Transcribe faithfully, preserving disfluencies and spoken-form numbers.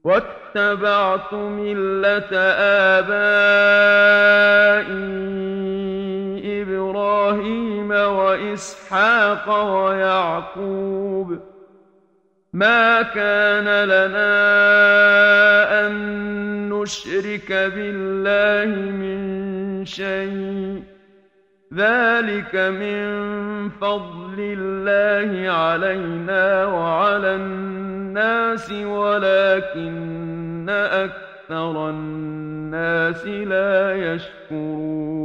واتبعت ملة آبائي إبراهيم وإسحاق ويعقوب ما كان لنا أن نشرك بالله من شيء ذلك من فضل الله علينا وعلى الناس ولكن أكثر الناس لا يشكرون